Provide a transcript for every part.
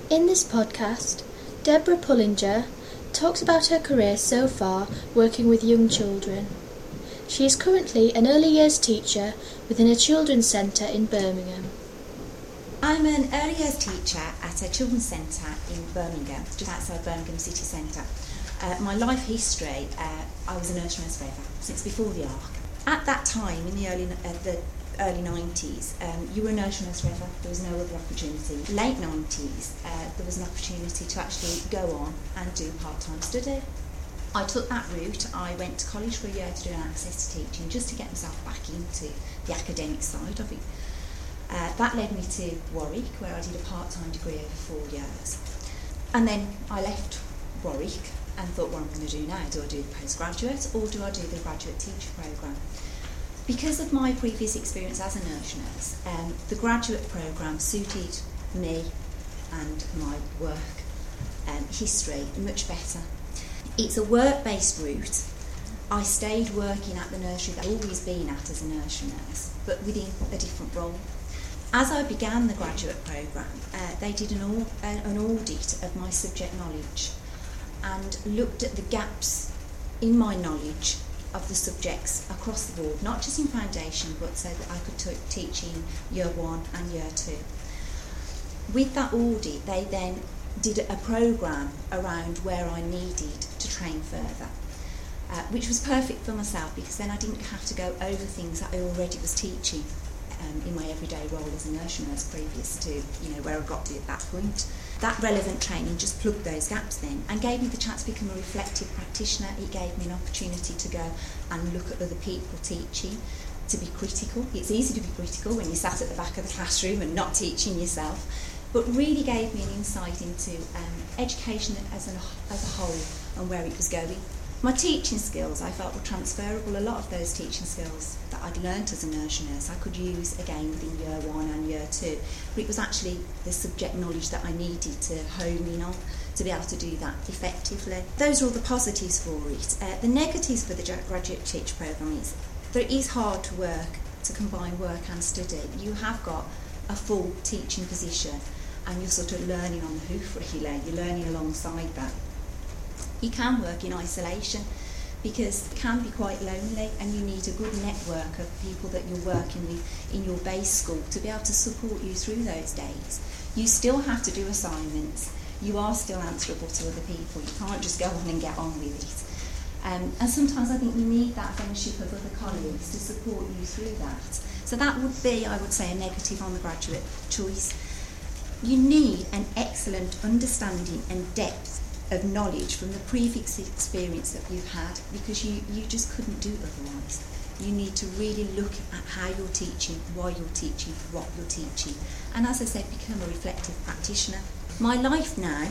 In this podcast, Deborah Pullinger talks about her career so far working with young children. She is currently an early years teacher within a children's centre in Birmingham. I'm an early years teacher at a children's centre in Birmingham, just outside Birmingham city centre. My life history, I was a nursery nurse forever, since before the ARC. At that time, in the early 90s, you were a nursery nurse forever, there was no other opportunity. Late 90s, there was an opportunity to actually go on and do part-time study. I took that route. I went to college for a year to do an access to teaching, just to get myself back into the academic side of it. That led me to Warwick, where I did a part-time degree over 4 years. And then I left Warwick and thought, what am I going to do now? Do I do the postgraduate or do I do the graduate teacher programme? Because of my previous experience as a nursery nurse, the graduate programme suited me and my work history much better. It's a work-based route. I stayed working at the nursery that I'd always been at as a nursery nurse, but within a different role. As I began the graduate programme, they did an audit of my subject knowledge and looked at the gaps in my knowledge of the subjects across the board, not just in foundation, but so that I could teach in year 1 and year 2. With that audit, they then did a programme around where I needed to train further, which was perfect for myself, because then I didn't have to go over things that I already was teaching in my everyday role as a nursery nurse previous to where I got to at that point. That relevant training just plugged those gaps then and gave me the chance to become a reflective practitioner. It gave me an opportunity to go and look at other people teaching, to be critical. It's easy to be critical when you're sat at the back of the classroom and not teaching yourself, but really gave me an insight into education as a whole and where it was going. My teaching skills, I felt, were transferable. A lot of those teaching skills that I'd learnt as a nursery nurse I could use again within year 1 and year 2. But it was actually the subject knowledge that I needed to hone in on to be able to do that effectively. Those are all the positives for it. The negatives for the graduate teacher programme is that it is hard to combine work and study. You have got a full teaching position and you're sort of learning on the hoof really. You're learning alongside that. You can work in isolation because it can be quite lonely, and you need a good network of people that you're working with in your base school to be able to support you through those days. You still have to do assignments. You are still answerable to other people. You can't just go on and get on with it. And sometimes I think you need that fellowship of other colleagues to support you through that. So that would be, I would say, a negative on the graduate choice. You need an excellent understanding and depth of knowledge from the previous experience that you've had, because you just couldn't do otherwise. You need to really look at how you're teaching, why you're teaching, what you're teaching, and as I said, become a reflective practitioner. My life now,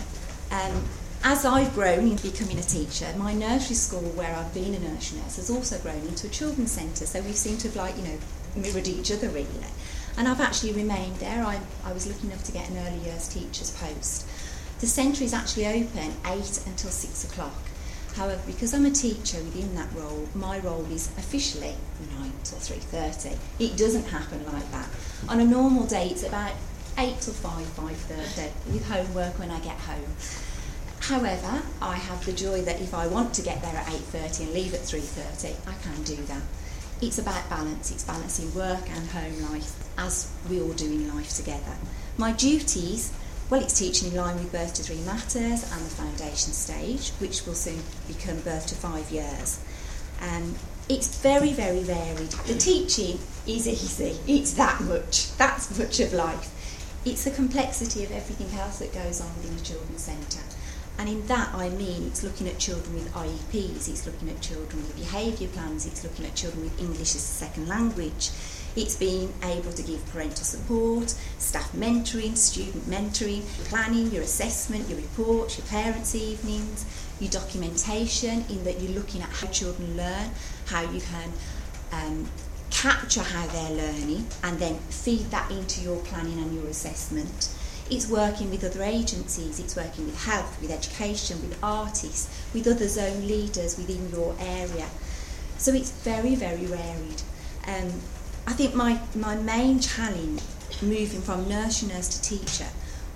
as I've grown in becoming a teacher, my nursery school where I've been a nursery nurse has also grown into a children's centre, so we've seemed to have mirrored each other really. And I've actually remained there. I was lucky enough to get an early years teacher's post. The centre is actually open 8 until 6 o'clock. However, because I'm a teacher within that role, my role is officially 9 till 3:30. It doesn't happen like that. On a normal day, it's about 8 till 5:30, with homework when I get home. However, I have the joy that if I want to get there at 8:30 and leave at 3:30, I can do that. It's about balance. It's balancing work and home life, as we all do in life together. My duties, well, it's teaching in line with Birth to 3 Matters and the foundation stage, which will soon become Birth to 5 years. It's very, very varied. The teaching is easy. It's that's much of life. It's the complexity of everything else that goes on within a children's centre. And in that, I mean, it's looking at children with IEPs, it's looking at children with behaviour plans, it's looking at children with English as a second language. It's being able to give parental support, staff mentoring, student mentoring, planning, your assessment, your reports, your parents' evenings, your documentation, in that you're looking at how children learn, how you can capture how they're learning and then feed that into your planning and your assessment. It's working with other agencies, it's working with health, with education, with artists, with other zone leaders within your area. So it's very, very varied. I think my main challenge moving from nursery nurse to teacher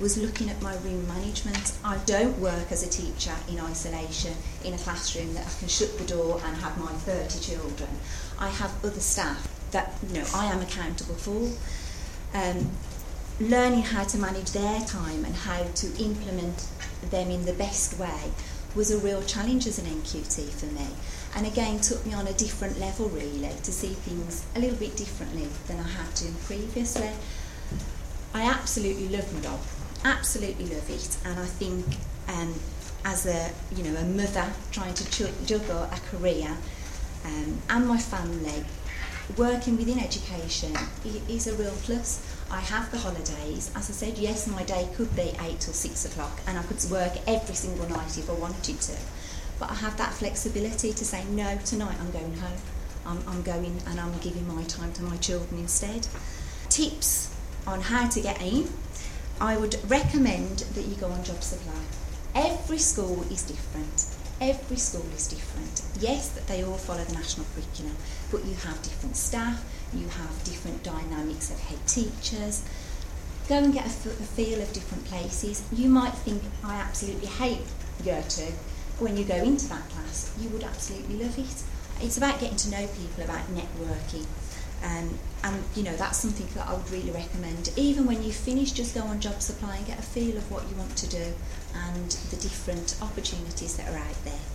was looking at my room management. I don't work as a teacher in isolation in a classroom that I can shut the door and have my 30 children. I have other staff that I am accountable for. Learning how to manage their time and how to implement them in the best way was a real challenge as an NQT for me, and again took me on a different level really to see things a little bit differently than I had done previously. I absolutely love my job, absolutely love it, and I think as a mother trying to juggle a career and my family, working within education is a real plus. I have the holidays. As I said, yes, my day could be 8 till 6 o'clock and I could work every single night if I wanted to. But I have that flexibility to say, no, tonight I'm going home. I'm going and I'm giving my time to my children instead. Tips on how to get in. I would recommend that you go on job supply. Every school is different. Every school is different. Yes, that they all follow the national curriculum, but you have different staff, you have different dynamics of head teachers. Go and get a feel of different places. You might think, I absolutely hate Year 2. When you go into that class, you would absolutely love it. It's about getting to know people, about networking. And that's something that I would really recommend. Even when you finish, just go on job supply and get a feel of what you want to do and the different opportunities that are out there.